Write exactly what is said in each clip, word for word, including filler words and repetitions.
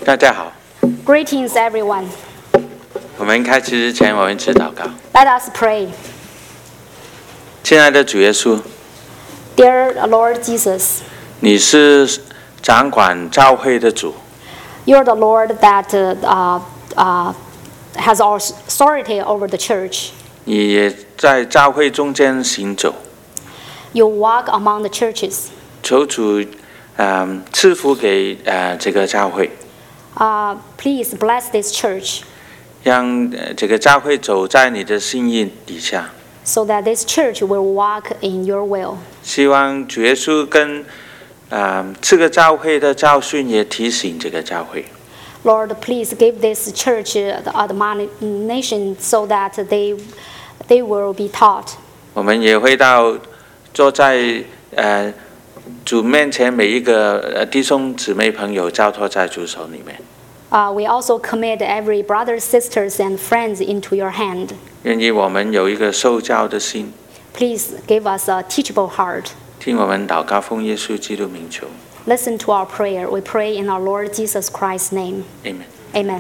大家好。 Greetings, everyone. 我们开始之前，我们一起祷告。 Let us pray. 亲爱的主耶稣， Dear Lord Jesus, 你是掌管教会的主， you're the Lord that uh, uh, has authority over the church. 你也在教会中间行走。 You walk among the churches. 求主，嗯，赐福给呃这个教会， Uh, please bless this church 让呃这个教会走在你的心意底下。 so that this church will walk in your will. 希望主耶稣跟嗯这个教会的教训也提醒这个教会。 Lord, please give this church the admonition so that they, they will be taught. 我们也会到坐在呃主面前每一个呃弟兄姊妹朋友交托在主手里面。 Uh, we also commit every brothers, sisters, and friends into your hand. 愿意我们有一个受教的心， Please give us a teachable heart. 听我们祷告，奉耶稣基督名求 Listen to our prayer. We pray in our Lord Jesus Christ's name. ，Amen。 Amen.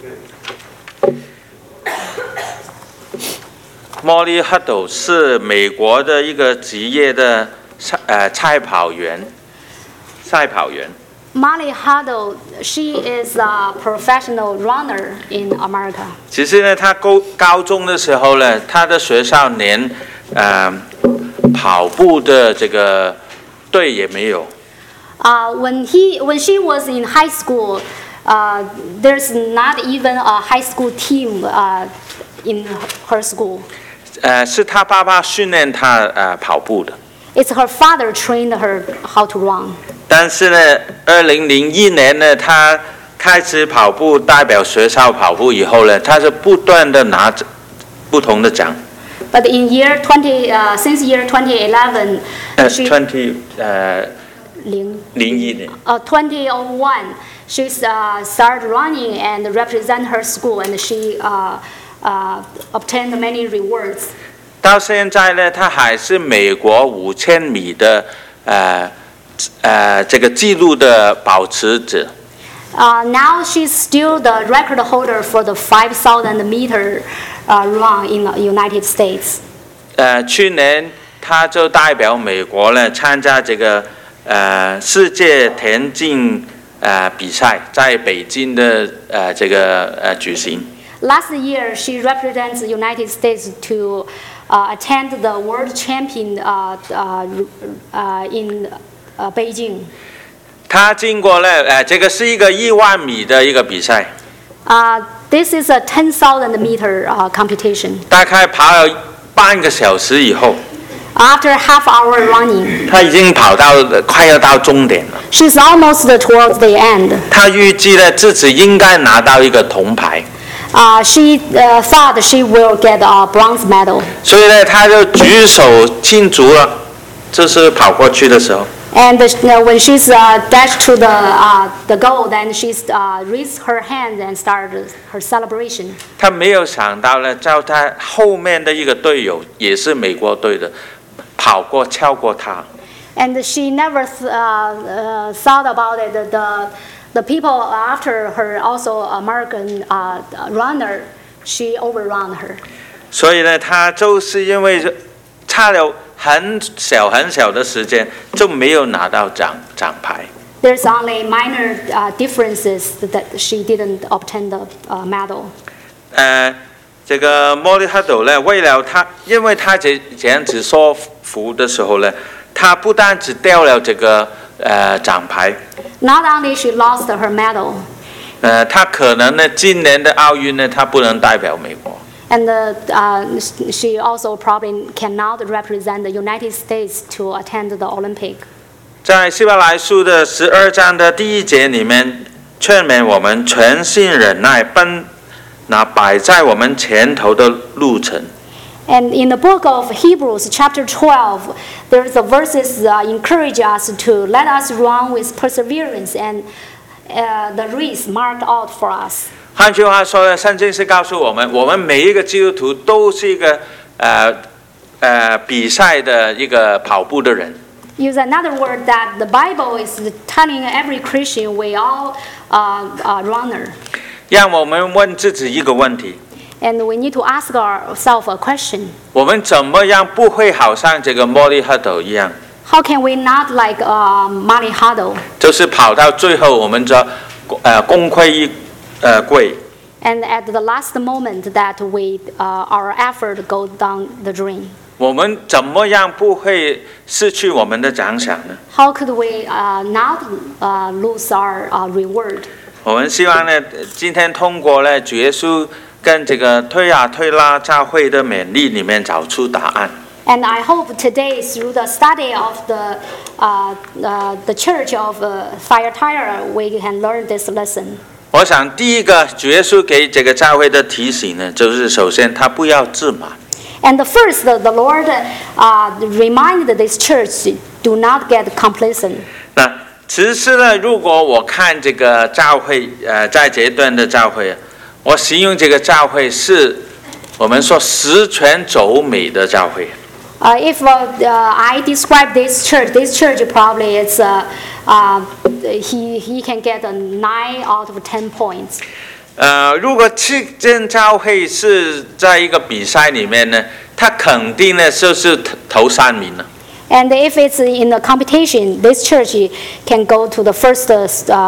莫莉·赫斗是美国的一个职业的赛呃赛跑员，赛跑员。 Molly Huddle, she is a professional runner in America. 其实呢，他高高中的时候呢，他的学校连呃跑步的这个队也没有。 Uh, when he, when she was in high school, uh, there's not even a high school team uh, in her school. 呃，是他爸爸训练他呃跑步的。 It's her father trained her how to run. 但是呢，二零零一年呢，他开始跑步，代表学校跑步以后呢，他是不断的拿着不同的奖。 But in year twenty, uh, since year twenty eleven, 呃 she ，twenty 呃零零一年， uh, twenty oh one, she's uh, started running and represent her school, and she uh, uh, obtained many rewards. 到现在呢，他还是美国五千米的呃呃这个纪录的保持者。 Uh, now she's still the record holder for the five thousand meter uh, run in the United States. 呃，去年他就代表美国呢参加这个呃世界田径呃比赛，在北京的呃这个呃举行。 Last year, she represents the United States to uh, attend the World Champion uh, uh, uh, in uh, Beijing. 他经过了呃这个是一个一万米的一个比赛， Uh, this is a ten thousand meter uh, competition. 大概跑了半个小时以后， After half hour running, 他已经跑到快要到终点了。 she's almost towards the end. 他预计呢自己应该拿到一个铜牌， Uh, she uh, thought she will get a bronze medal. 所以呢他就举手庆祝了。这是跑过去的时候， And uh, when she's uh, dashed to the, uh, the goal, then she's uh, raised her hand and started her celebration. 他没有想到呢，在他后面的一个队友也是美国队的，跑过超过他。 And she never th- uh, uh, thought about it. The, the, the people after her, also American uh, runner, she overrun her. 所以呢，他就是因为差了很小很小的时间，就没有拿到奖奖牌。 There's only minor uh, differences that she didn't obtain the uh, medal. 呃，这个莫莉·赫斗呢，为了他，因为他这这样子说服的时候呢，他不但只掉了这个呃奖牌， Not only she lost her medal, 呃，他可能呢今年的奥运呢，他不能代表美国。 and uh, uh, she also probably cannot represent the United States to attend the Olympic. 在希伯来书的十二章的第一节里面，劝勉我们全心忍耐，奔那摆在我们前头的路程。 And in the book of Hebrews, chapter twelve, there's the verses uh, encourage us to let us run with perseverance and uh, the race marked out for us. 换句话说呢，圣经是告诉我们，我们每一个基督徒都是一个呃呃比赛的一个跑步的人。 Use another word that the Bible is telling every Christian we all uh, uh, runner. 让我们问自己一个问题。 And we need to ask ourselves a question. 我们怎么样不会好像这个莫利赫斗一样？ How can we not like uh, Molly Huddle? 就是跑到最后，我们就呃功亏一呃篑。 And at the last moment that we uh, our effort go down the drain. 我们怎么样不会失去我们的奖赏呢？ How could we uh, not uh, lose our uh, reward? 我们希望呢，今天通过呢主耶稣跟这个推亚推拉教会的勉励里面找出答案。 And I hope today, through the study of the uh, uh, the church of uh, Thyatira, we can learn this lesson. 我想第一个主耶稣给这个教会的提醒呢，就是首先他不要自满。 And the first, the, the Lord uh, reminded this church, do not get complacent. 那其次呢，如果我看这个教会，呃，在这一段的教会，我形容这个教会是我们说十全走美的教会。 Uh, if uh, uh, I describe this church, this church probably it's uh, uh, he he can get a nine out of ten points. 呃，如果这间教会是在一个比赛里面呢，它肯定呢就是头三名了。 And if it's in the competition, this church can go to the first uh,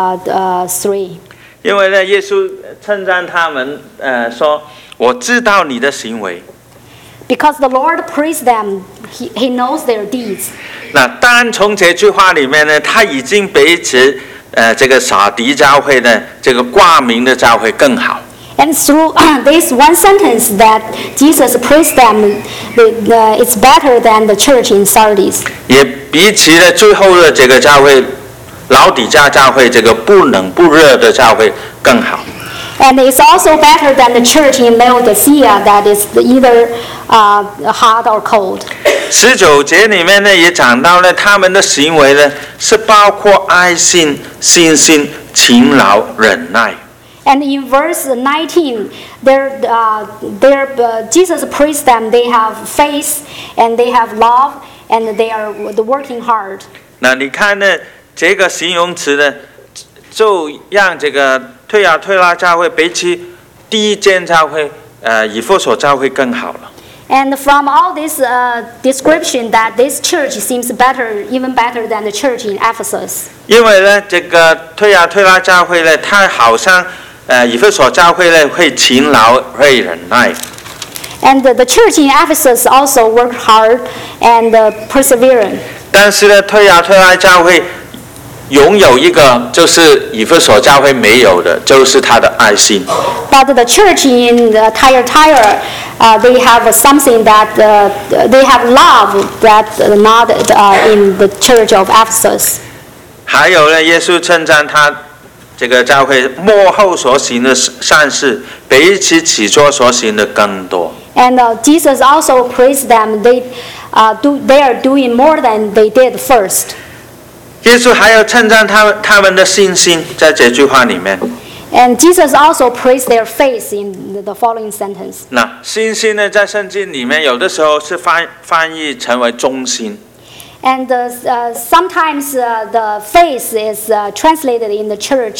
uh, three. 因为呢，耶稣称赞他们，呃，说我知道你的行为。 Because the Lord praised them, he, he knows their deeds. 那单从这句话里面呢，他已经比起呃这个撒迪教会的这个挂名的教会更好。 And through this one sentence that Jesus praised them, the, the, it's better than the church in Sardis. 也比起了最后的这个教会，老底嘉教会这个不冷不热的教会更好。 And it's also better than the church in Laodicea that is either uh, hot or cold. 十九节里面呢，也讲到了他们的行为呢，是包括爱心、信心、勤劳、忍耐。 And in verse nineteen, they're, uh, they're, uh, Jesus praised them. They have faith, and they have love, and they are working hard. 那你看呢，这个形容词呢，就让这个推亚推拉教会比起第一间教会，呃，以弗所教会更好了。 And from all this uh, description, that this church seems better, even better than the church in Ephesus. 因为呢，这个推亚推拉教会呢，它好像呃以弗所教会呢会勤劳会忍耐。 And the, the church in Ephesus also worked hard and uh, perseverant. 但是呢，推亚推拉教会拥有一个就是以弗所教会没有的，就是他的爱心。 But the church in the Thyatira, uh, they have something that uh, they have love that uh, not uh, in the church of Ephesus. 还有呢，耶稣称赞他这个教会幕后所行的善事，比起起初所行的更多。 And uh, Jesus also praised them. They, uh, do, they are doing more than they did first. 耶稣还要称赞他们他们的信心，在这句话里面。 And Jesus also praised their faith in the, the following sentence. 那信心呢，在圣经里面有的时候是翻翻译成为忠心。 And uh, uh, sometimes uh, the faith is uh, translated in the church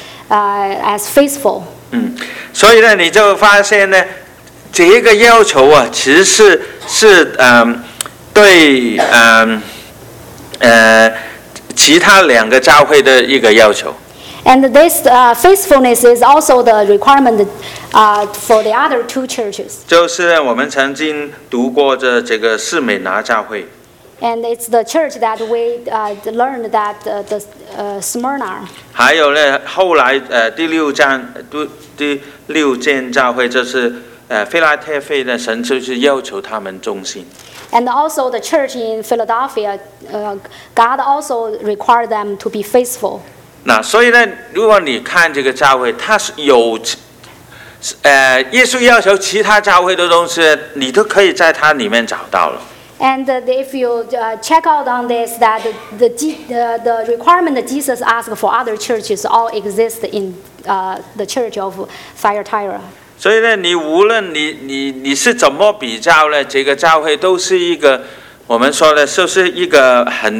uh, as faithful. 嗯，所以呢，你就发现呢，这个要求啊，其实是是嗯，对嗯呃其他两个教会的一个要求。 And this uh, faithfulness is also the requirement uh, for the other two churches. 就是我们曾经读过的这个士美拿教会。 And it's the church that we uh, learned that uh, the uh, Smyrna. 还有呢，后来呃第六章第第六间教会就是呃菲拉特菲的神就是要求他们忠心。 And also the church in Philadelphia, uh, God also required them to be faithful. 那所以呢，如果你看这个教会，它是有呃耶稣要求其他教会的东西，你都可以在它里面找到了。 And uh, if you uh, check out on this, that the, the, the, the requirement that Jesus asked for other churches all exist in uh, the church of Thyatira. 所以呢，你无论你你你是怎么比较呢，这个教会都是一个我们说的，就是一个很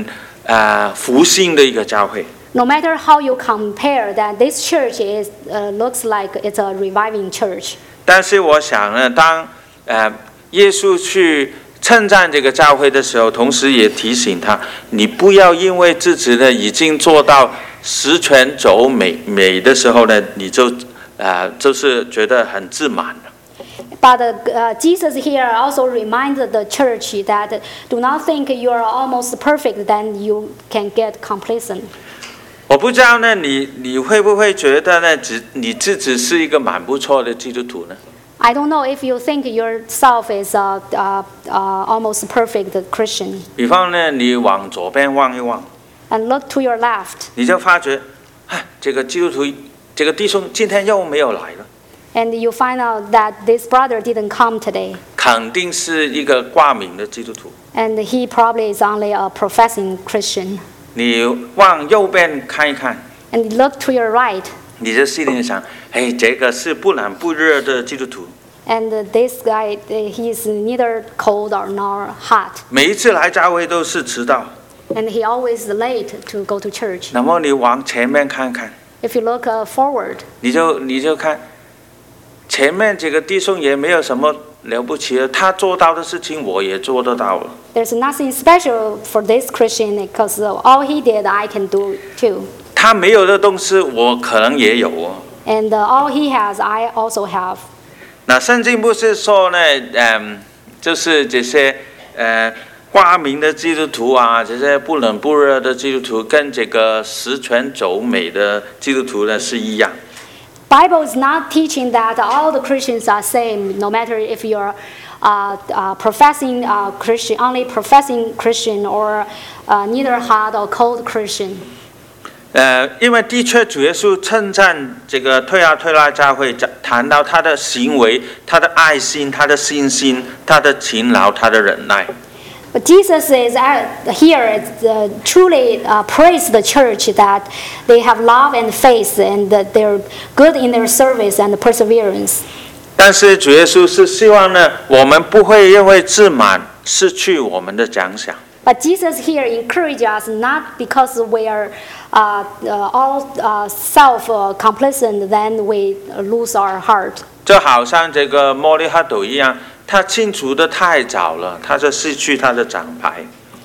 啊、呃、复兴的一个教会。 No matter how you compare, that this church is uh, looks like it's a reviving church. 但是我想呢，当呃耶稣去称赞这个教会的时候，同时也提醒他，你不要因为自己呢已经做到十全九美美的时候呢，你就呃就是觉得很自满了。 But uh, Jesus here also reminded the church that do not think you are almost perfect, then you can get complacent. 我不知道呢，你你会不会觉得呢，只你自己是一个蛮不错的基督徒呢？ I don't know if you think yourself is a, a, a almost perfect Christian. 比方呢，你往左边望一望， And look to your left, 你就发觉，哎，这个基督徒，这个弟兄今天又没有来了， and you find out that this brother didn't come today. 肯定是一个挂名的基督徒。 And he probably is only a professing Christian. 你往右边看一看， And you look to your right, 你就心里想，哎，这个是不冷不热的基督徒， and this guy, he is neither cold or nor hot. 每一次来教会都是迟到。 And he always late to go to church. 那么你往前面看看， If you look uh, forward, 你就你就看，前面这个弟兄也没有什么了不起的，他做到的事情我也做得到了。 there's nothing special for this Christian because all he did, I can do too. 他没有的东西，我可能也有哦。 And uh, all he has, I also have. 那圣经不是说呢，嗯，就是这些呃挂名的基督徒啊，这些不冷不热的基督徒，跟这个十全九美的基督徒呢是一样。 Bible is not teaching that all the Christians are same, no matter if you're uh, uh, professing uh, Christian, only professing Christian, or uh, neither hot or cold Christian. 呃，因为的确主耶稣称赞这个推亚推拉教会，谈到他的行为、他的爱心、他的信心、他的勤劳、他的忍耐。 But Jesus is at, here uh, truly uh, praise the church that they have love and faith and that they're good in their service and perseverance. 但是主耶稣是希望呢，我们不会因为自满失去我们的奖赏。 But Jesus here encourages us not because we are uh, uh, all uh, self-complacent, then we lose our heart. 就好像这个莫利哈斗一样，他庆祝的太早了，他就失去他的奖牌。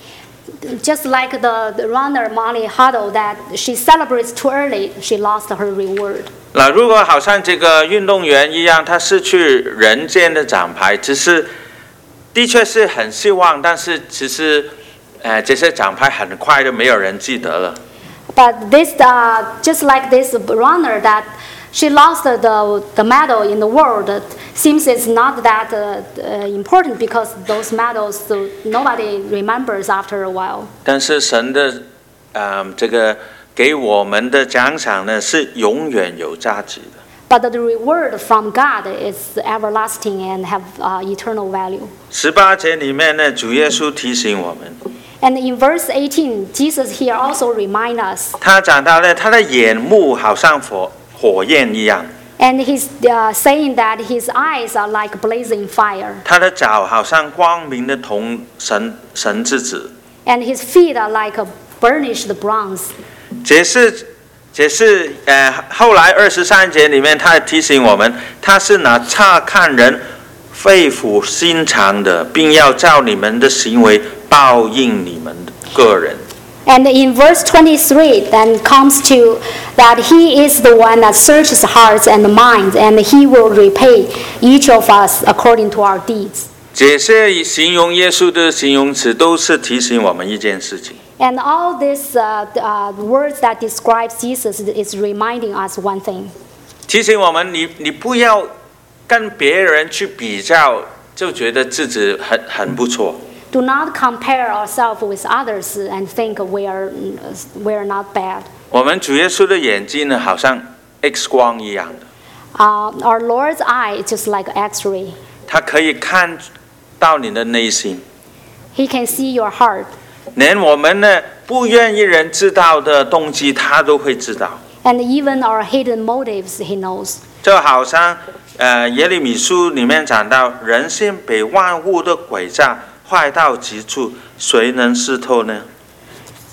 Just like the, the runner Molly Huddle, that she celebrates too early, she lost her reward. 那如果好像这个运动员一样，他失去人间的奖牌，只是的确是很希望，但是其实，呃，这些奖牌很快就没有人记得了。 But this, uh, just like this runner, that she lost the, the medal in the world, it seems it's not that uh, uh, important because those medals, so nobody remembers after a while. 但是神的，呃，这个给我们的奖赏呢，是永远有价值的。 But the reward from God is everlasting and have uh, eternal value. 十八节里面呢，主耶稣提醒我们， And in verse eighteen, Jesus here also reminds us. 他讲到呢，他的眼目好像火火焰一样， And he's uh, saying that his eyes are like blazing fire. 他的脚好像光明的铜神神之子。 And his feet are like a burnished bronze. 这是，这是呃，后来二十三节里面，他提醒我们，他是拿察看人肺腑心肠的，并要照你们的行为报应你们个人。 And in verse twenty-three, then comes to that he is the one that searches hearts and minds, and he will repay each of us according to our deeds. 这些形容耶稣的形容词，都是提醒我们一件事情。 And all these uh, uh, words that describe Jesus is reminding us one thing. 提醒我们，你你不要跟别人去比较，就觉得自己很很不错。 Do not compare ourselves with others and think we are, we are not bad. 我们主耶稣的眼睛呢，好像 X 光一样的， Uh, our Lord's eye is just like X-ray. 他可以看到你的内心。 He can see your heart. 连我们呢不愿意人知道的动机，他都会知道。 And even our hidden motives, he knows. 就好像呃耶利米书里面讲到，人心被万物的诡诈坏到极处，谁能识透呢？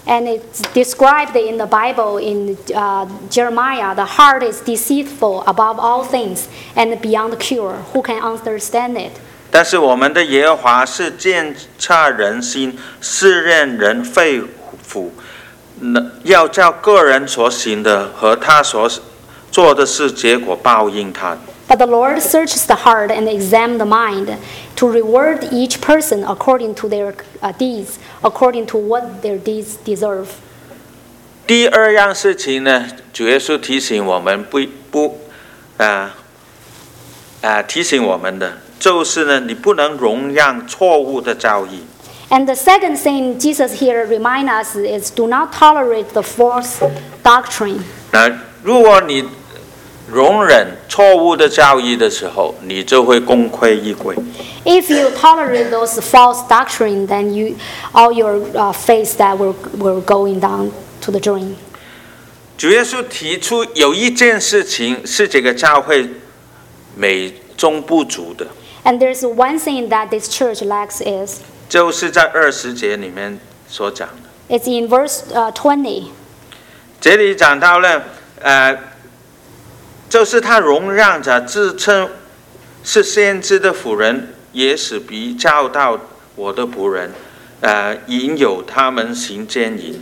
And it's described in the Bible in uh, Jeremiah, the heart is deceitful above all things and beyond cure. Who can understand it? 但是我们的耶和华是鉴察人心，试验人肺腑，要叫个人所行的和他所做的事结果报应他。 But the Lord searches the heart and examines the mind to reward each person according to their uh, deeds, according to what their deeds deserve. 第二样事情呢，主耶稣提醒我们不不啊啊提醒我们的就是呢，你不能容让错误的教义。 And the second thing Jesus here reminds us is do not tolerate the false doctrine. 那如果你容忍错误的教义的时候，你就会功亏一篑。 If you tolerate those false doctrine, then you, all your uh, faith that will will going down to the drain. 主耶稣提出有一件事情是这个教会美中不足的， And there's one thing that this church lacks is 就是在二十节里面所讲的。 it's in verse uh, twenty. 这里讲到了，呃。就是他容让着自称是先知的妇人，也使比教导我的仆人，呃，引诱他们行奸淫。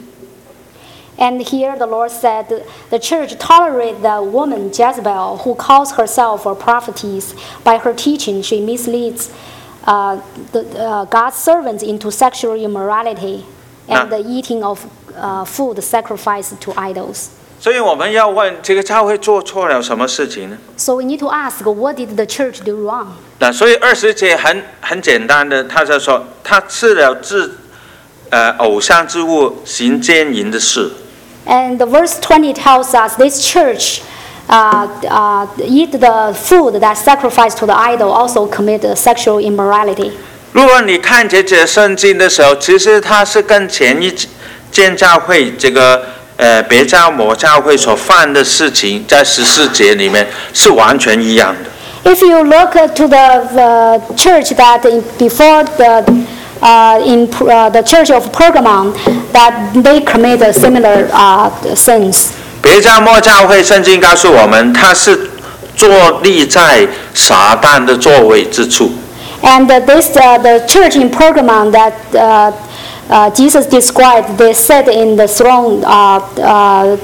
And here the Lord said, the church tolerate the woman Jezebel, who calls herself a prophetess. By her teaching, she misleads uh, the, uh, God's servants into sexual immorality and the eating of uh, food sacrificed to idols. 所以我们要问，这个教会做错了什么事情呢？ So we need to ask, what did the church do wrong? 那所以二十节很很简单的，他就说他吃了自呃偶像之物行奸淫的事。 And the verse twenty tells us this church uh, uh, eat the food that sacrificed to the idol, also commit sexual immorality. 如果你看这节圣经的时候，其实它是跟前一间教会这个。呃，别教某教会所犯的事情，在十四节里面是完全一样的。 If you look to the uh, church that in, before the uh, in uh, the church of Pergamon, that they commit similar uh, sins. 别教末教会，圣经告诉我们，它是坐立在撒旦的座位之处。 And uh, this uh, the church in Pergamon that. Uh, Uh, Jesus described they sat in the throne uh, uh,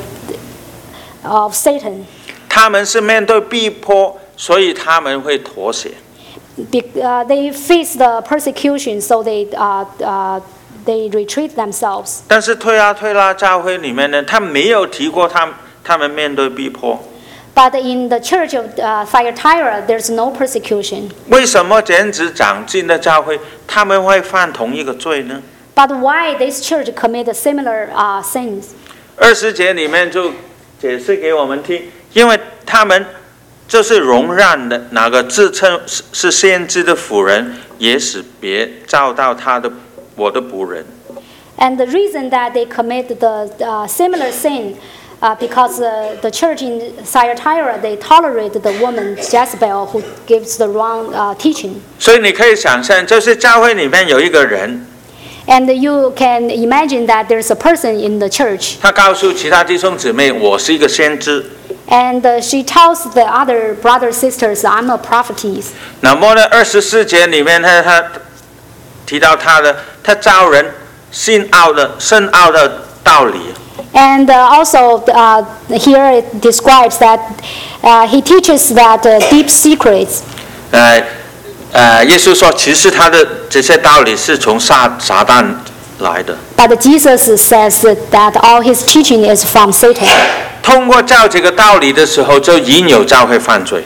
of Satan. 他们是面对逼迫，所以他们会妥协。 Be, uh, they face the persecution, so they uh, uh, they retreat themselves. 但是推拉推拉教会里面呢，他没有提过他们他们面对逼迫。 But in the church of uh, Thyatira, there's no persecution. 为什么简直长进的教会他们会犯同一个罪呢？ But why this church commit similar uh, sins? 二十节里面就解释给我们听，因为他们就是容让的那个自称是先知的妇人，也使别照到他的我的仆人。 And the reason that they commit the uh, similar sin, uh, because uh, the church in Thyatira they tolerate the woman Jezebel who gives the wrong uh, teaching. 所以你可以想象，就是教会里面有一个人。 And you can imagine that there's a person in the church. 他告诉其他弟兄姊妹，我是一个先知。 And uh, she tells the other brothers sisters, "I'm a prophetess." 那么呢，二十四节里面呢，他提到他的，他教人深奥的深奥的道理。 And uh, also uh, here it describes that uh, he teaches that uh, deep secrets. 呃。呃，耶稣说，其实他的这些道理是从撒撒旦来的。 But Jesus says that all his teaching is from Satan. 通过教这个道理的时候，就引诱教会犯罪。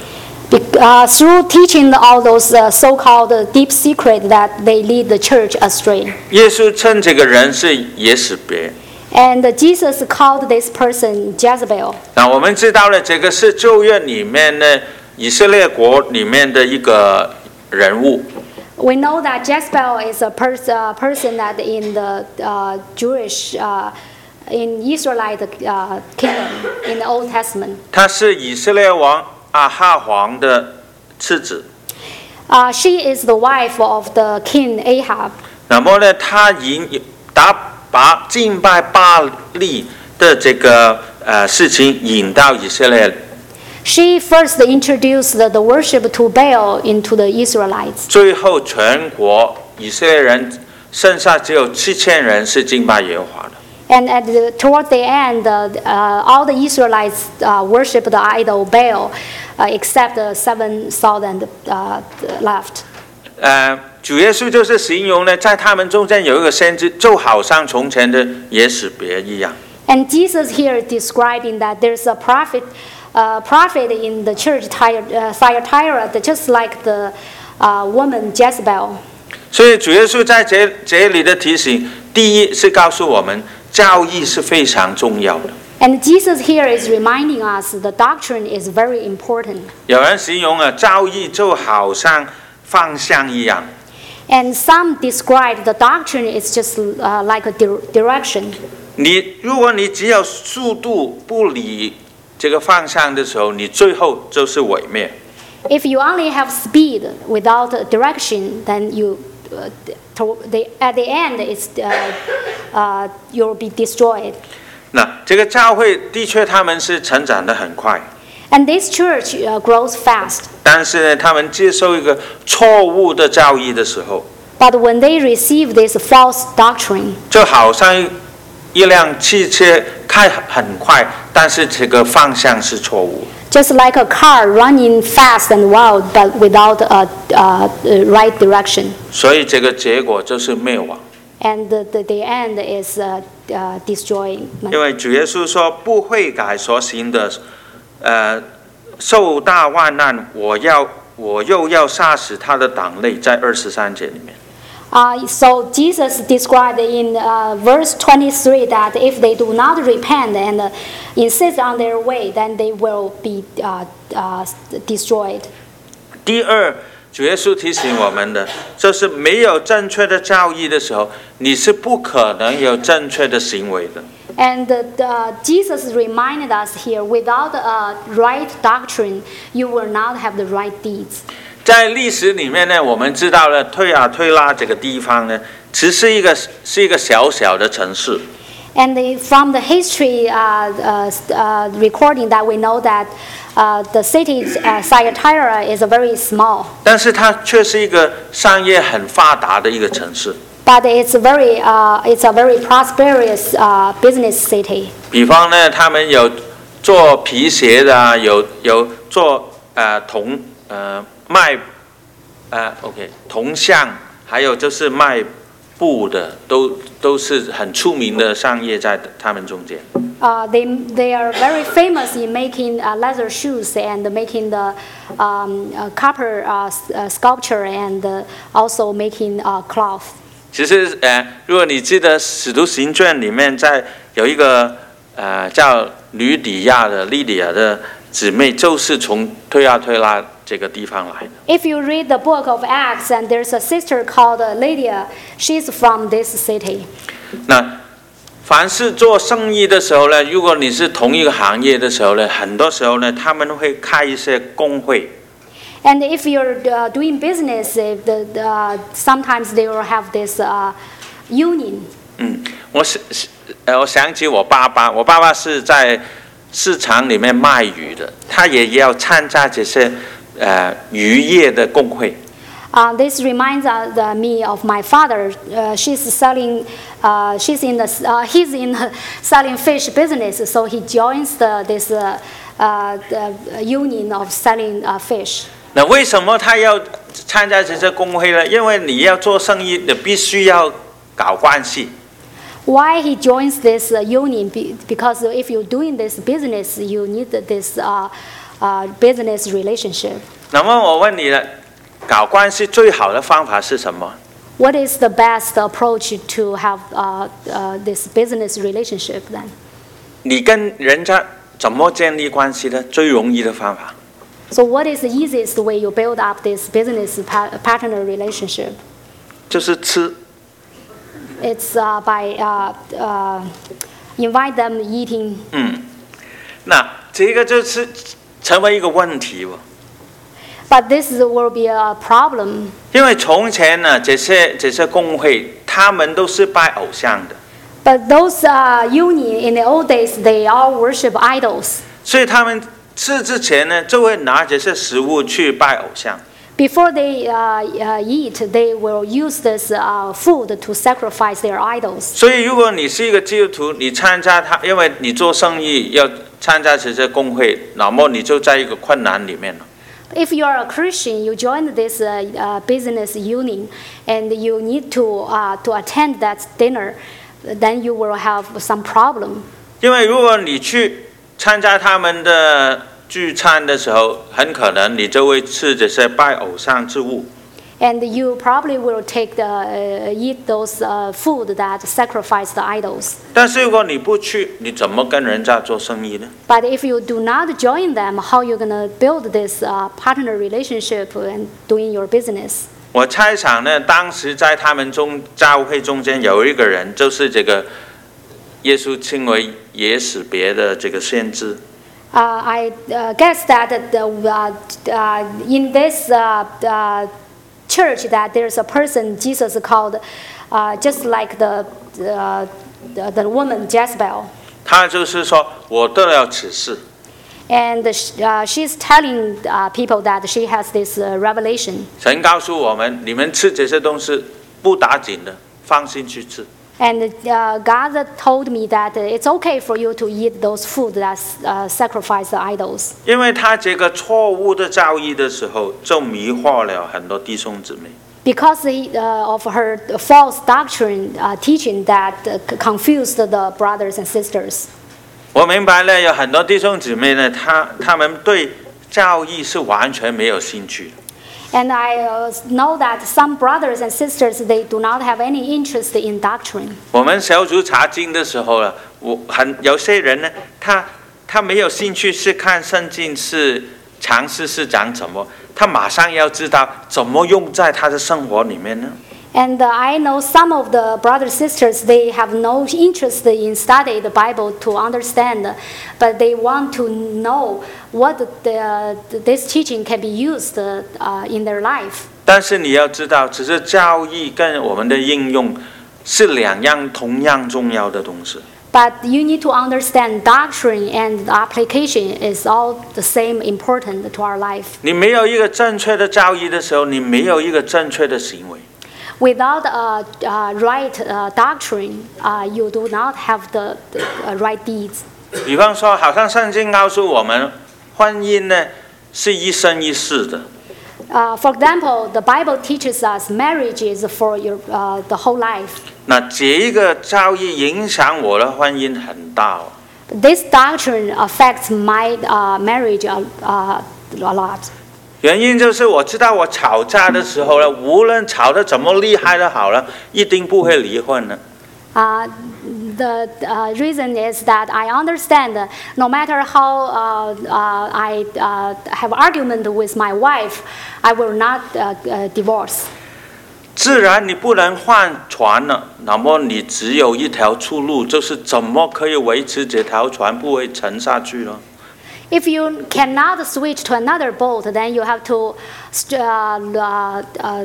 Uh, through teaching all those uh, so-called deep secrets that they lead the church astray. 耶稣称这个人是耶使别。 And Jesus called this person Jezebel. 那我们知道了，这个是旧约里面呢，以色列国里面的一个。人物 We know that Jezebel is a pers- uh, person that in the uh, Jewish, uh, in Israelite uh, kingdom in the Old Testament. 她是以色列王亚哈王的次子。 Uh, she is the wife of the king Ahab. 那么呢，她引打把敬拜巴力的这个呃事情引到以色列。 She first introduced the, the worship to Baal into the Israelites. 最后全国以色列人剩下只有七千人是敬拜耶和华的。 And at the, toward the end, uh, uh, all the Israelites uh, worship the idol Baal, uh, except the seven thousand uh, left. 呃，主耶稣就是形容呢，在他们中间有一个先知，就好像从前的耶洗别一样。 And Jesus here is describing that there's a prophet, uh, prophet in the church uh, Thyatira, just like the uh, woman Jezebel. 所以主耶稣在这这里的提醒，第一是告诉我们，教义是非常重要的。 And Jesus here is reminding us the doctrine is very important. 有人形容啊，教义就好像方向一样。 And some describe the doctrine is just uh, like a di- direction. 你如果你只有速度不理这个方向的时候，你最后就是毁灭。 If you only have speed without direction, then you, uh, to the, at the end, it's, uh, uh, you'll be destroyed. 那这个教会的确他们是成长得很快。 And this church uh, grows fast. 但是呢，他们接受一个错误的教义的时候， But when they receive this false doctrine, 就好像一辆汽车开很快，但是这个方向是错误。 just like a car running fast and wild, but without a, a, a right direction. 所以这个结果就是灭亡。 And the, the, the end is uh, uh, destroyment. 因为主耶稣说不悔改所行的，呃，受大患难，我要我又要杀死他的党类，在二十三节里面。 Uh, so Jesus described in uh, verse twenty-three that if they do not repent and uh, insist on their way, then they will be uh, uh, destroyed. 第二，主耶稣提醒我们的，就是没有正确的教义的时候，你是不可能有正确的行为的。 And uh, uh, Jesus reminded us here, without a right doctrine, you will not have the right deeds. 在历史里面呢，我们知道了推亚推拉这个地方呢，只是一个是一个小小的城市。 And the, from the history uh, uh, uh, recording that we know that uh, the city uh, Thyatira is a very small. 但是它却是一个商业很发达的一个城市。 But it's a very, uh, it's a very prosperous uh, business city. 比方呢，他们有做皮鞋的啊，有有做呃铜呃卖呃 OK 铜像，还有就是卖布的，都都是很出名的商业在他们中间。 Uh, they, they are very famous in making uh, leather shoes and making the um, uh, copper uh, uh, sculpture and uh, also making uh, cloth. 其实呃，如果你记得《使徒行传》里面，在有一个呃叫吕底亚的利底亚的姊妹，就是从推亚推拉这个地方来的。 If you read the book of Acts, and there's a sister called uh, Lydia, she's from this city. 那凡是做生意的时候呢，如果你是同一个行业的时候呢，很多时候呢，他们会开一些工会。 And if you're uh, doing business, if the, the, uh, sometimes they will have this uh, union. 嗯，我想呃，我想起我爸爸，我爸爸是在市场里面卖鱼的，他也要参加这些呃渔业的工会。 Uh, this reminds uh, the, me of my father. Uh, she's selling, uh, she's in the, uh, he's in the selling fish business, so he joins the, this uh, uh, the union of selling uh, fish. 那为什么他要参加这些工会呢？因为你要做生意，你必须要搞关系。 Why he joins this uh, union? Be, because if you're doing this business, you need this uh, uh, business relationship. 那么我问你了，搞关系最好的方法是什么？ What is the best approach to have uh, uh, this business relationship then? 你跟人家怎么建立关系呢？最容易的方法 So what is the easiest way you build up this business pa- partner relationship? 就是吃。 It's uh, by uh, uh, invite them eating. 嗯，那这个就是成为一个问题哦。 But this will be a problem. 因为从前呢，这些这些工会，他们都是拜偶像的。 But those uh, union in the old days, they all worship idols. 所以他们吃之前呢，就会拿这些食物去拜偶像。 Before they uh, uh, eat, they will use this uh, food to sacrifice their idols. 所以，如果你是一个基督徒，你参加他，因为你做生意要参加这些工会，那么你就在一个困难里面了。 If you are a Christian, you join this uh, uh, business union, and you need to uh, to attend that dinner, then you will have some problem. 因为如果你去参加他们的聚餐的时候，很可能你就会吃这些拜偶像之物。 And you probably will take the uh, eat those uh, food that sacrifice the idols. 但是如果你不去，你怎么跟人家做生意呢？ But if you do not join them, how are you gonna build this uh, partner relationship and doing your business? 我猜想呢，当时在他们中教会中间有一个人，就是这个耶稣称为耶使别的这个先知。 Uh, I uh, guess that the, uh, uh, in this uh, uh, church that there's a person Jesus called uh, just like the, uh, the the woman Jezebel. 他就是说，我得了启示。 And uh, she's telling uh, people that she has this uh, revelation. 神告诉我们，你们吃这些东西不打紧的，放心去吃。 And uh, God told me that it's okay for you to eat those food that uh, sacrifice the idols. 因为他这个错误的教义的时候，就迷惑了很多弟兄姊妹。 Because he, uh, of her false doctrine uh, teaching that uh, confused the brothers and sisters. 我明白了，有很多弟兄姊妹呢，他他们对教义是完全没有兴趣的。 And I uh, know that some brothers and sisters, they do not have any interest in doctrine. 我们小组查经的时候呢，我很有些人呢，他他没有兴趣是看圣经是常识是讲什么，他马上要知道怎么用在他的生活里面呢。 And uh, I know some of the brothers sisters, they have no interest in studying the Bible to understand, but they want to know what the, uh, this teaching can be used uh, in their life. 但是你要知道，只是教义跟我们的应用是两样同样重要的东西。 But you need to understand doctrine and application is all the same important to our life. 你没有一个正确的教义的时候，你没有一个正确的行为。 Without a, a right uh, doctrine, uh, you do not have the, the uh, right deeds. 比方说，好像圣经告诉我们，婚姻呢是一生一世的。 Uh, for example, the Bible teaches us marriage is for your, uh, the whole life. 那这一个教义影响我的婚姻很大哦。 This doctrine affects my uh, marriage a, uh, a lot. 原因就是我知道我吵架的时候呢，无论吵得怎么厉害的好了，一定不会离婚的。 Uh, the uh, reason is that I understand that no matter how uh, uh, I uh, have argument with my wife, I will not uh, uh, divorce. 自然你不能换船了，那么你只有一条出路，就是怎么可以维持这条船不会沉下去呢？ If you cannot switch to another boat, then you have to uh, uh,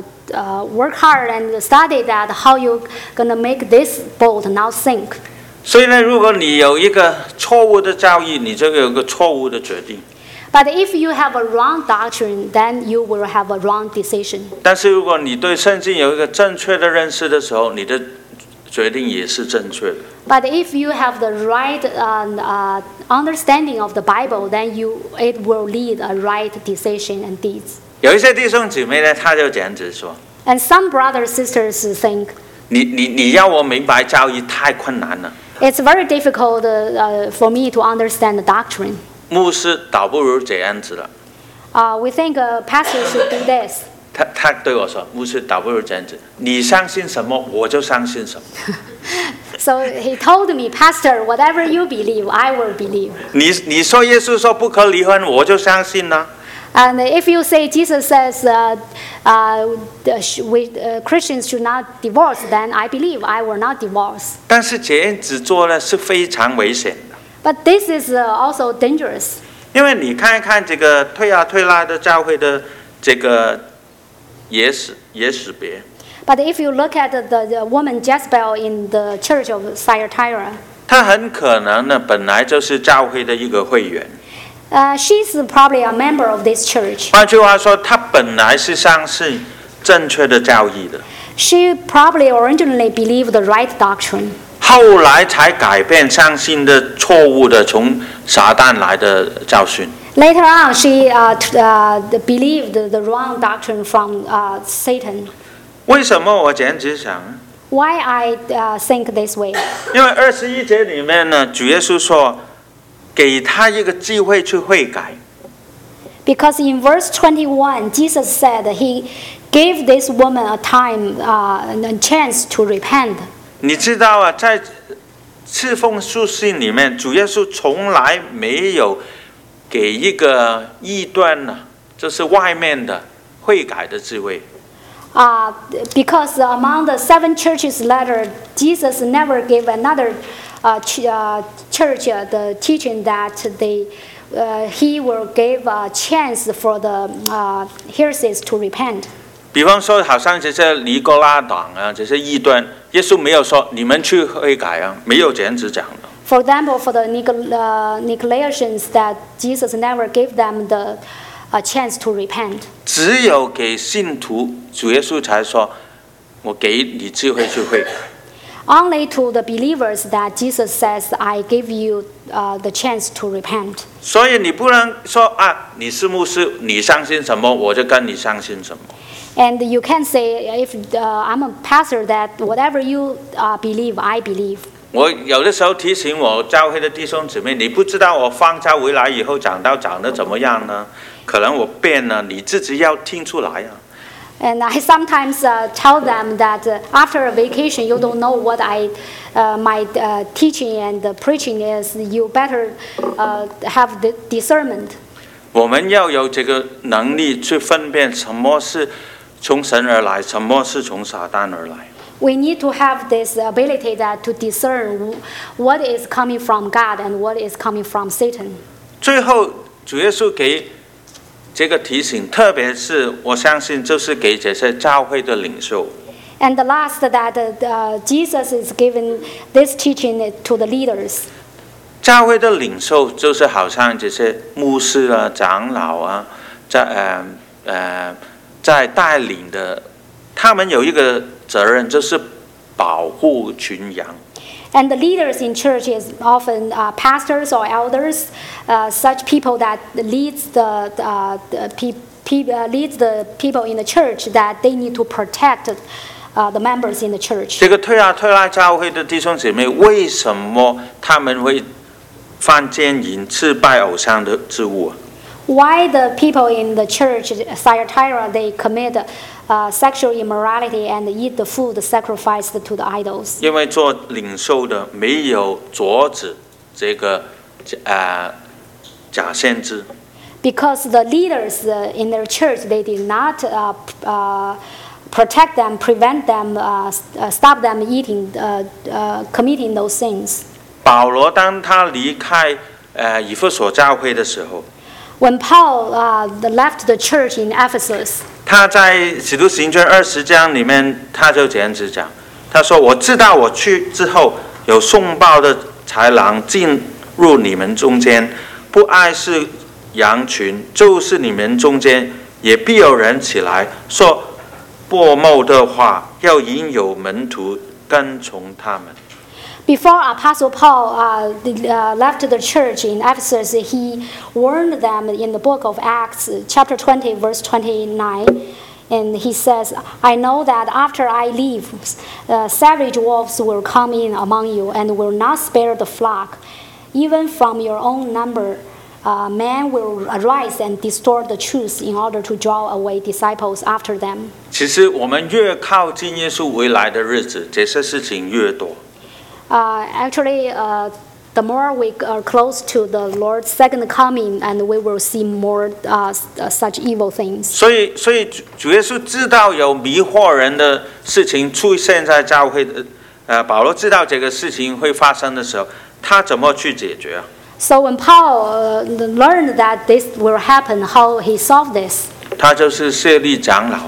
uh, work hard and study that how you gonna make this boat not sink. 所以呢，如果你有一个错误的教义，你就有一个错误的决定。 But if you have a wrong doctrine, then you will have a wrong decision. 但是如果你对圣经有一个正确的认识的时候，你的决定也是正确的。 But if you have the right uh, uh, understanding of the Bible, then you it will lead a right decision and deeds. 有一些弟兄姊妹呢，他就这样子说： And some brothers sisters think 你你你要我明白教义太困难了。 it's very difficult uh, uh, for me to understand the doctrine. 牧师倒不如这样子了。 Uh, we think a pastor should do this. 他他对我说：“牧师倒不如这样子，你相信什么，我就相信什么。 So he told me, Pastor, whatever you believe, I will believe. 你你说耶稣说不可离婚，我就相信了。 And if you say Jesus says uh, uh, we, uh, Christians should not divorce, then I believe I will not divorce. 但是这样子做呢是非常危险的， But this is uh, also dangerous. 因为你看一看这个推啊推拉的教会的这个也使也使别， But if you look at the, the woman Jezebel in the church of Thyatira, 他很可能呢本来就是教会的一个会员。 uh, she's probably a member of this church. 换句话说，他本来是相信正确的教义的， She probably originally believed the right doctrine. 后来才改变，相信的错误的从撒旦来的教训。 Later on, she uh, t- uh, believed the wrong doctrine from uh, Satan. 为什么我这样子想呢？ Why I uh, think this way? 因为二十一节里面呢，主耶稣说，给他一个机会去悔改。 Because in verse twenty-one, Jesus said he gave this woman a time, uh, a chance to repent. 你知道啊，在四封书信里面，主耶稣从来没有给一个异端呢、啊，就是外面的悔改的智慧。 Uh, because among the seven churches letter, Jesus never gave another uh, ch- uh, church uh, the teaching that they, uh, he will give a chance for the uh, heresies to repent. 比方说，好像这些尼哥拉党啊，这些异端，耶稣没有说你们去悔改啊，没有这样子讲的。 For example, for the Nicol- uh, Nicolaitans, that Jesus never gave them the a chance to repent. 只有给信徒，主耶稣才说，我给你智慧去悔改。 Only to the believers that Jesus says, I give you uh, the chance to repent. 所以你不能说啊，你是牧师，你相信什么，我就跟你相信什么。 And you can say, if uh, I'm a pastor, that whatever you uh, believe, I believe. 我有的时候提醒我教会的弟兄姊妹，你不知道我放假回来以后讲道讲得怎么样呢？可能我变了，你自己要听出来啊。 And I sometimes uh, tell them that uh, after a vacation, you don't know what I, uh, my uh, teaching and uh, preaching is. You better uh, have the discernment. 我们要有这个能力去分辨什么是从神而来，什么是从撒旦而来。 We need to have this ability that to discern what is coming from God and what is coming from Satan. 最后，主耶稣给这个提醒，特别是我相信，就是给这些教会的领袖。 And the last that uh, Jesus is giving this teaching to the leaders. 教会的领袖就是好像这些牧师啊、长老啊，在呃呃在带领的，他们有一个责任，就是保护群羊。 And the leaders in church is often uh, pastors or elders, uh, such people that leads the, uh, the pe- pe- uh, leads the people in the church that they need to protect uh, the members in the church. 这个推啊推拉教会的弟兄姐妹，为什么他们会犯奸淫、吃拜偶像的之物啊？ Why the people in the church, Thyatira, they commit uh, sexual immorality and eat the food sacrificed to the idols? 因为做领袖的没有阻止这个呃假先知。 Because the leaders uh, in their church, they did not uh, uh, protect them, prevent them, uh, uh, stop them eating, uh, uh, committing those sins. 保罗当他离开呃以弗所教会的时候， When Paul uh, left the church in Ephesus, 他在使徒行传二十章里面，他就这样子讲，他说：“我知道我去之后，有送报的豺狼进入你们中间，不爱惜羊群，就是你们中间也必有人起来说悖谬的话，要引诱门徒跟从他们。” before Apostle Paul uh, uh, left the church in Ephesus, he warned them in the book of Acts, chapter twenty, verse twenty-nine. And he says, I know that after I leave, uh, savage wolves will come in among you and will not spare the flock. Even from your own number, uh, men will arise and distort the truth in order to draw away disciples after them. 其实我们越靠近耶稣回来的日子，这些事情越多。 Uh, actually, uh, the more we are close to the Lord's second coming, and we will see more uh, such evil things. 所以，所以主耶稣知道有迷惑人的事情出现在教会的，呃，保罗知道这个事情会发生的时候，他怎么去解决啊？ So when Paul uh, learned that this will happen, how he solved this, 他就是设立长老，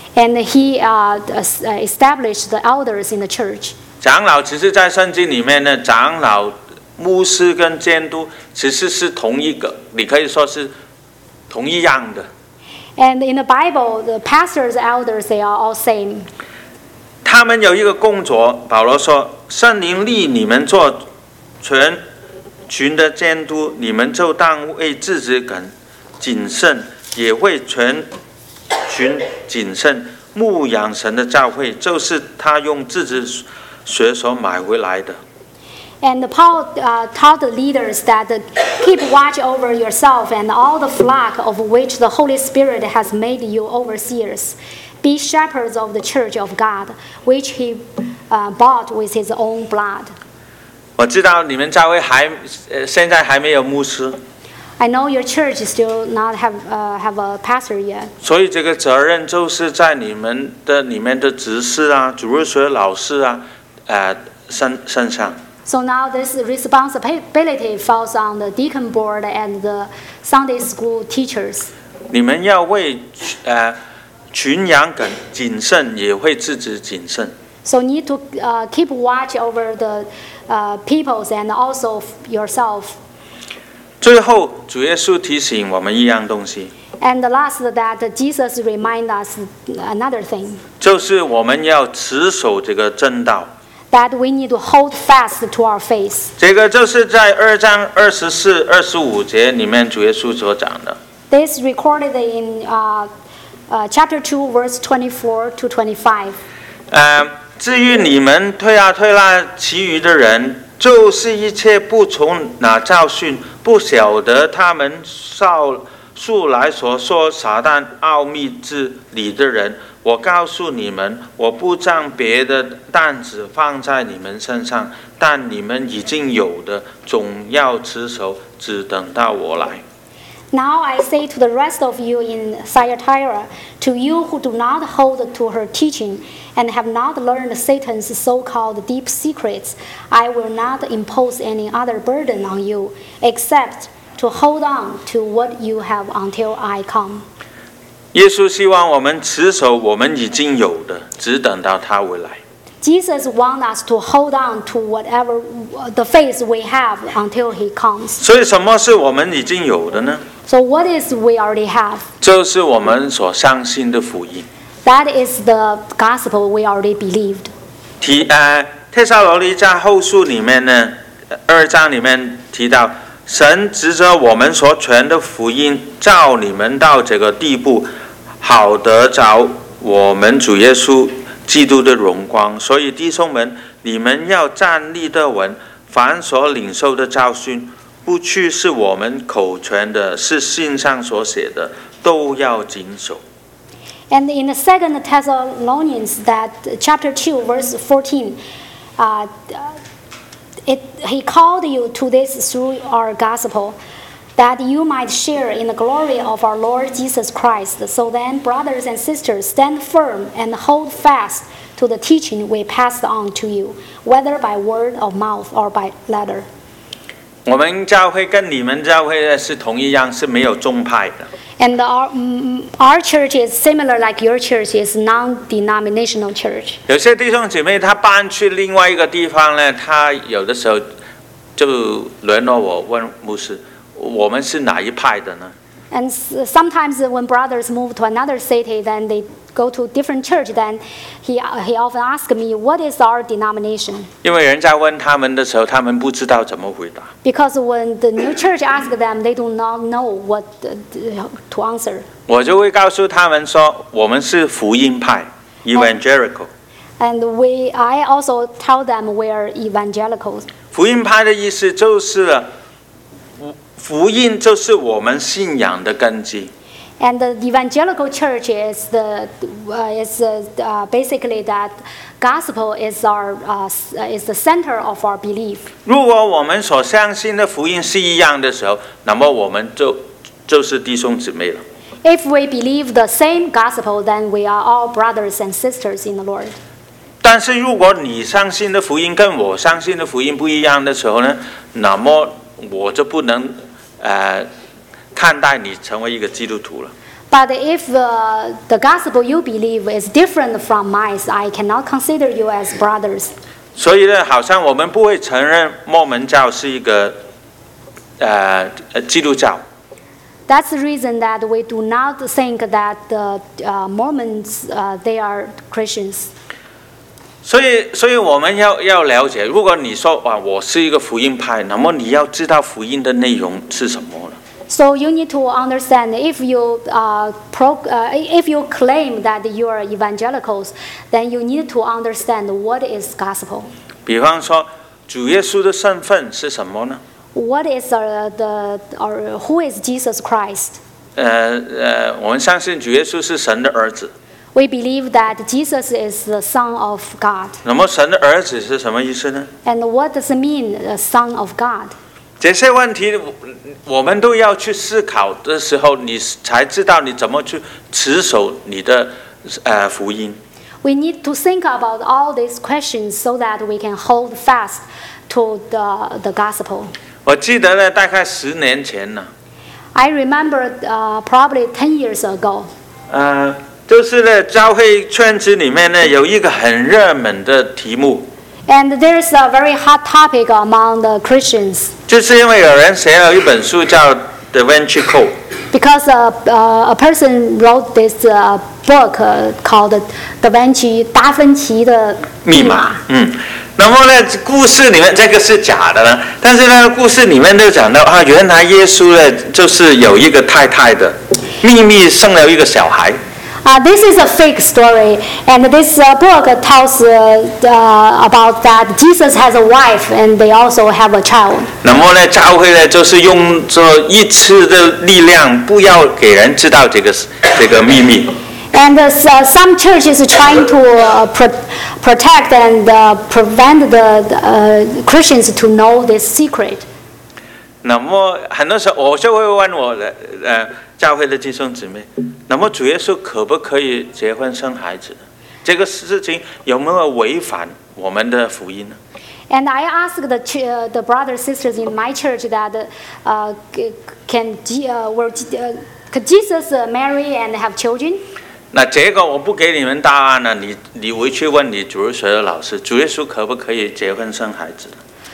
And he uh, established the elders in the church. 长老其实在圣经里面呢，长老、牧师跟监督其实是同一个，你可以说是同一样的。 And in the Bible, the pastors, elders, they are all same. 他们有一个工作，保罗说：“圣灵立你们做全群的监督，你们就当为自己更谨慎，也为全群谨慎。牧养神的教会，就是他用自己血所买回来的。” And Paul uh, taught the leaders that uh, keep watch over yourself and all the flock of which the Holy Spirit has made you overseers. Be shepherds of the church of God, which he uh, bought with his own blood. 我知道你们教会还呃现在还没有牧师， I know your church still not have uh, have a pastor yet. 所以这个责任就是在你们的里面的执事啊、主日学老师啊，呃身身上。 So now this responsibility falls on the deacon board and the Sunday school teachers. 你们要为呃群羊更谨慎，也会自己谨慎。 So need to uh, keep watch over the uh, peoples and also yourself. 最后，主耶稣提醒我们一样东西， And the last that Jesus remind us another thing, 就是我们要持守这个正道。 that we need to hold fast to our faith. 这个就是在二章二十四、二十五节里面主耶稣所讲的。 This recorded in uh, uh, chapter two, verse twenty-four to twenty-five. 呃，至于你们推啊推那其余的人，就是一切不从那教训，不晓得他们少素来所说撒旦奥秘之理的人。 我告诉你们，我不将别的担子放在你们身上，但你们已经有的，总要持守，只等到我来。 Now I say to the rest of you in Thyatira, to you who do not hold to her teaching and have not learned Satan's so-called deep secrets, I will not impose any other burden on you, except to hold on to what you have until I come. 耶稣希望我们持守我们已经有的，只等到他回来。 Jesus wants us to hold on to whatever the faith we have until he comes. 所以，什么是我们已经有的呢？ So what is we already have? 就是我们所相信的福音。 That is the gospel we already believed. 提呃，帖撒罗尼迦后书里面呢，二章里面提到，神指着我们所传的福音，召你们到这个地步，好得着我们主耶稣基督的荣光。所以弟兄们，你们要站立得稳，凡所领受的教训，不去是我们口传的，是信上所写的，都要谨守。 And in the Second Thessalonians, that chapter two, verse fourteen, uh, it, he called you to this through our gospel, that you might share in the glory of our Lord Jesus Christ. So then, brothers and sisters, stand firm and hold fast to the teaching we passed on to you, whether by word of mouth or by letter. 我们教会跟你们教会是同一样，是没有宗派的。 And our, mm, our church is similar like your church is non-denominational church. 有些弟兄姐妹他搬去另外一个地方呢，他有的时候就联络我问牧师，我们是哪一派的呢？ And sometimes when brothers move to another city, then they go to different church. Then he he often asks me, "What is our denomination?" 因为人家问他们的时候，他们不知道怎么回答。 Because when the new church asks them, they do not know what to answer. 我就会告诉他们说，我们是福音派 （Evangelical）。 And we, I also tell them we're evangelicals. 福音派的意思就是福音就是我们信仰的根基。 And the evangelical church is the uh, is uh, basically that gospel is our uh, is the center of our belief. 如果我们所相信的福音是一样的时候，那么我们就就是弟兄姊妹了。 If we believe the same gospel, then we are all brothers and sisters in the Lord. 但是如果你相信的福音跟我相信的福音不一样的时候呢，那么我就不能呃看待你成为一个基督徒了。 But if uh, the gospel you believe is different from mine, I cannot consider you as brothers. 所以呢，好像我们不会承认摩门教是一个呃基督教。 That's the reason that we do not think that the uh, Mormons uh, they are Christians. 所以，所以我们要要了解，如果你说啊，我是一个福音派，那么你要知道福音的内容是什么呢？ So you need to understand if you uh, pro, uh, if you claim that you are evangelicals, then you need to understand what is gospel. 比方说，主耶稣的身份是什么呢？ What is uh, the or who is Jesus Christ? 呃呃，我们相信主耶稣是神的儿子。 We believe that Jesus is the Son of God. 那么神的儿子是什么意思呢？ And what does it mean, the Son of God? 这些问题我们都要去思考的时候，你才知道你怎么去持守你的呃福音。 We need to think about all these questions so that we can hold fast to the the gospel. 我记得呢，大概十年前呢， I remember uh, probably ten years ago. 呃，就是呢，教会圈子里面呢有一个很热门的题目。 And there's a very hot topic among the Christians. 就是因为有人写了一本书叫《Da Vinci Code》。 Because uh, uh, a person wrote this uh, book uh, called Da Vinci 达芬奇的密码。 嗯，然后呢，故事里面这个是假的呢，但是呢，故事里面就讲到啊，原来耶稣呢就是有一个太太的，秘密生了一个小孩。 Uh, this is a fake story, and this uh, book tells uh, uh, about that Jesus has a wife, and they also have a child. 那么呢，教会呢就是用这一次的力量，不要给人知道这个这个秘密。 And uh, some churches are trying to uh, pro protect and uh, prevent the uh, Christians to know this secret. 那么很多时候我就会问我的呃教会的弟兄姊妹，那么主耶稣可不可以结婚生孩子呢？这个事情有没有违反我们的福音呢？ And I asked the ch uh, the brothers sisters in my church that uh, can uh, were uh, could Jesus uh, marry and have children? 那这个我不给你们答案了，你你回去问你主日学的老师，主耶稣可不可以结婚生孩子呢？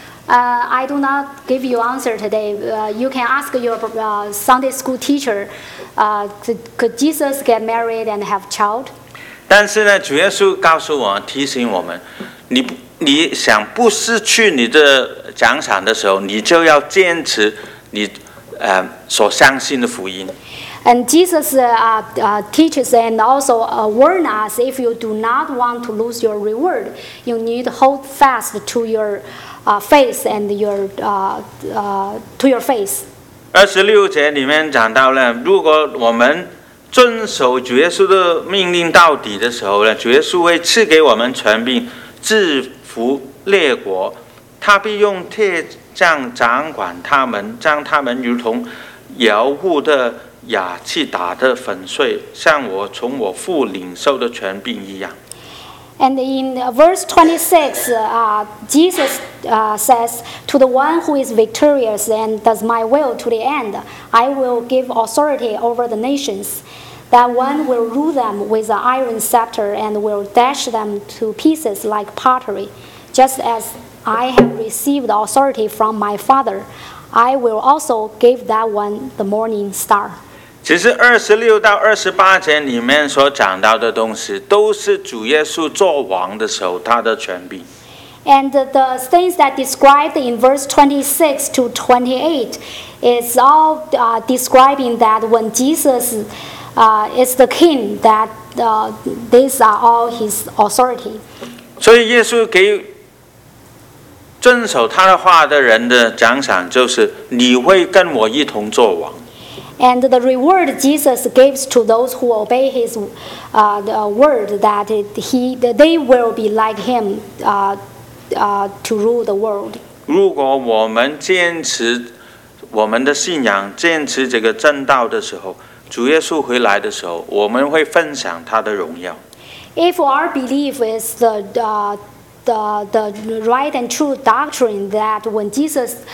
Uh, I do not give you answer today. Uh, you can ask your uh, Sunday school teacher, uh, could, could Jesus get married and have child? 但是呢，主耶稣告诉我，提醒我们，你你想不失去你的奖赏的时候，你就要坚持你呃所相信的福音。 And Jesus uh, uh, teaches and also uh, warn us, if you do not want to lose your reward, you need to hold fast to your uh, faith and your uh, uh, to your faith. 二十六节里面讲到了，如果我们遵守主耶稣的命令到底的时候呢，主耶稣会赐给我们权柄，制服列国，他必用铁杖掌管他们，将他们如同摇户的瓦器打得粉碎，像我从我父领受的权柄一样。 And in uh, verse twenty-six, uh, Jesus uh, says, "To the one who is victorious and does my will to the end, I will give authority over the nations. That one will rule them with an iron scepter and will dash them to pieces like pottery. Just as I have received authority from my Father, I will also give that one the morning star." 其实二十六到二十八节里面所讲到的东西，都是主耶稣做王的时候他的权柄。 And the, the things that described in verse twenty-six to twenty-eight is all uh, describing that when Jesus uh, is the king, that uh, these are all his authority. 所以耶稣给遵守他的话的人的奖赏，就是你会跟我一同做王。 And the reward Jesus gives to those who obey his uh, the word, that it, he, that they will be like him uh, uh, to rule the world. 如果我们坚持我们的信仰，坚持这个正道的时候，主耶稣回来的时候，我们会分享他的荣耀。 If our belief is the, uh, the, the right and true doctrine that when Jesus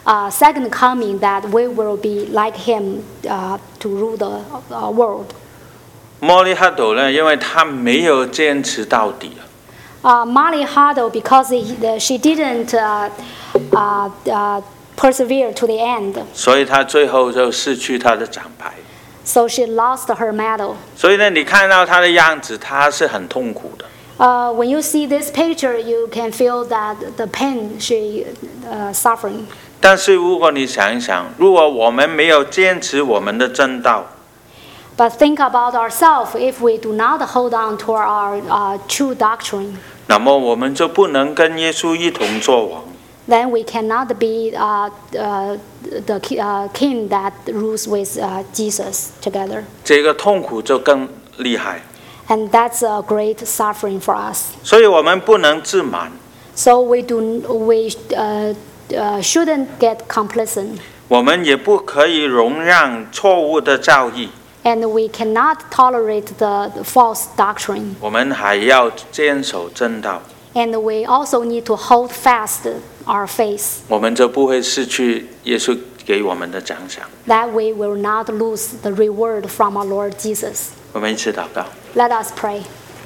uh, second coming that we will be like him uh, to rule the uh, world. 摩利哈朵呢，因为他没有坚持到底。 Uh, Molly Huddle, because he, the, she didn't uh, uh, uh, persevere to the end, 所以他最后就失去他的奖牌。 so she lost her medal. 所以呢，你看到他的样子，他是很痛苦的。 Uh, when you see this picture, you can feel that the pain she uh, suffering. 但是如果你想一想，如果我们没有坚持我们的正道， But think about ourselves. If we do not hold on to our uh, true doctrine, 那么我们就不能跟耶稣一同作王。 then we cannot be uh, uh, the ki- uh, king that rules with uh, Jesus together. 这个痛苦就更厉害。 And that's a great suffering for us. 所以我们不能自满， So we do we uh, uh, shouldn't get complacent, 我们也不可以容让错误的教义， and we cannot tolerate the, the false doctrine. 我们还要坚守正道， And we also need to hold fast our faith. 我们就不会失去耶稣给我们的奖赏。 That we will not lose the reward from our Lord Jesus. 我们一起祷告。 Let us pray.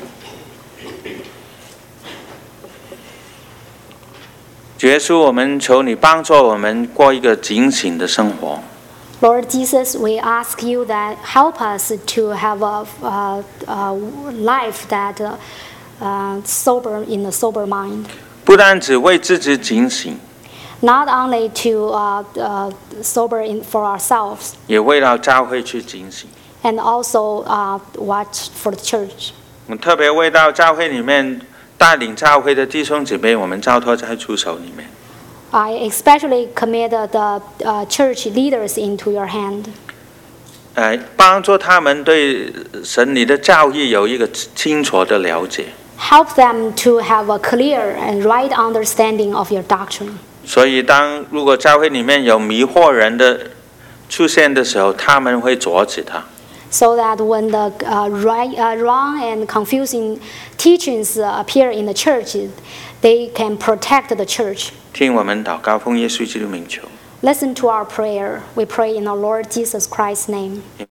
主耶稣，我们求你帮助我们过一个警醒的生活。 Lord Jesus, we ask you that help us to have a, uh, a life that uh, uh, sober in a sober mind. 不单只为自己警醒， Not only to uh, uh, sober in for ourselves, 也为了教会去警醒。 and also uh, watch for the church. 我们特别为到教会里面带领教会的弟兄姊妹，我们交托在主手里面。 I especially commit the uh, church leaders into your hand. 呃，帮助他们对神你的教义有一个清楚的了解。 Help them to have a clear and right understanding of your doctrine. 所以当如果教会里面有迷惑人的出现的时候，他们会阻止他。 So that when the uh, right, uh, wrong and confusing teachings uh, appear in the church, they can protect the church. 听我们祷告，奉耶稣基督名求。 Listen to our prayer. We pray in our Lord Jesus Christ's name.